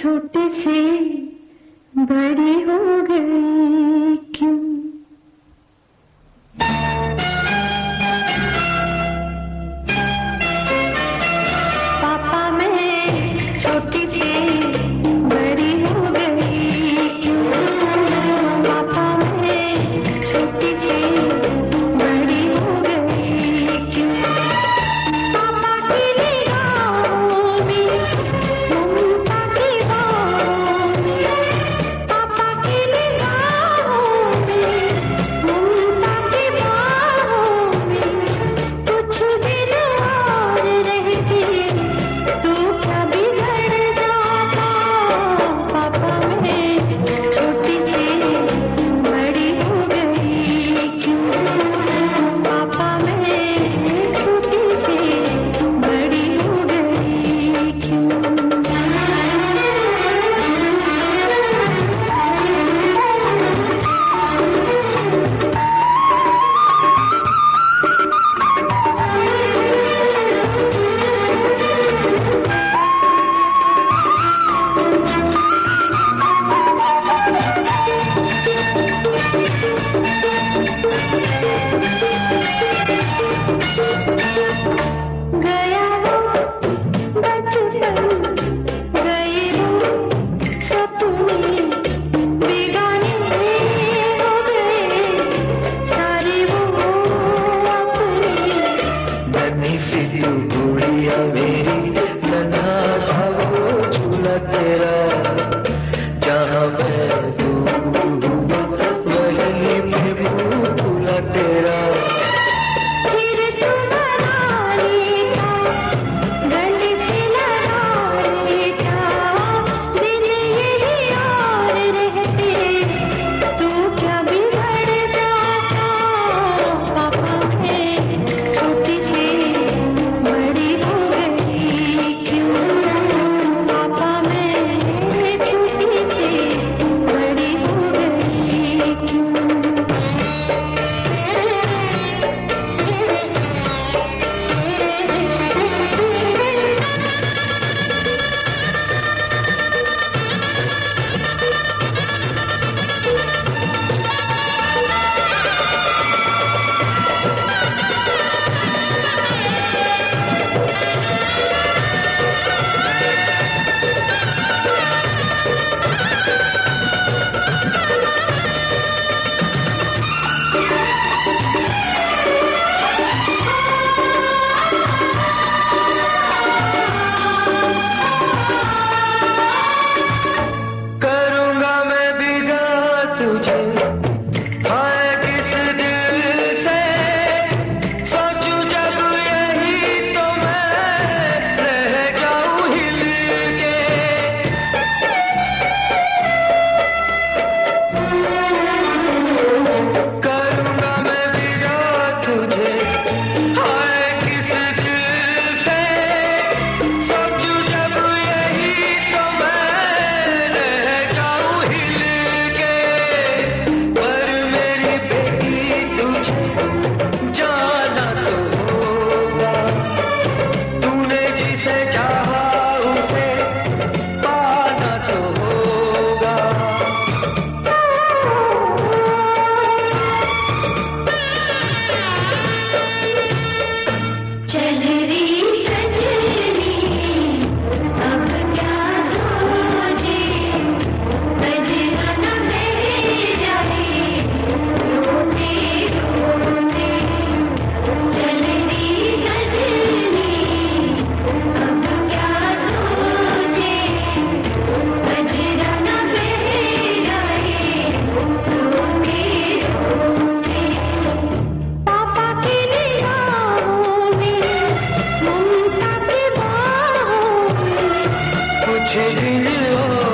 छोटे से बड़ी हो गई क्यों? पापा मैं छोटी से बड़ी हो गई क्यों? पापा मैं छोटी से बड़ी हो गई क्यों? पापा की निगाहों में ममता की बाहों में, पापा की निगाहों में ममता की बाहों में, कुछ दिन और रहते तो क्या बिगड़ जाता? पापा मैं छोटी से बड़ी हो गई क्यों? पापा मैं छोटी से बड़ी हो गई क्यों? गया वो बचपन, गए वो सपने, बेगाने हो गए सारे वो अपने। नन्ही सी तू गुड़िया मेरी, नन्हा सा वो झूला तेरा, जहाँ मैं तू वहीं पे भूला तेरा। फिर तू बना लेता, गले से लगा लेता, दिन यही और रहते तो क्या बिगड़ जाता? पापा मैं छोटी से बड़ी हो गई क्यों? पापा मैं छोटी से बड़ी हो गई क्यों? करूँगा मैं बिगा तुझे, हाय किस दिल से सोचूं जब यही तो मैं रह जाऊं हिल के। करूँगा मैं बिगा तुझे, हाय किस दिल से सोचूं जब यही तो मैं रह जाऊं हिल के। पर मेरी बेटी तुझे जाना तो होगा, तूने जिसे चाहा उसे पाना तो होगा। चल रही सजनी अब क्या सोचे, बजना न बह जाए रोते रोते। चल रही सजनी अब क्या सोचे, बजना न बह जाए रोते रोते। पापा की निगाहों में ममता की बाहों में, कुछ दिन और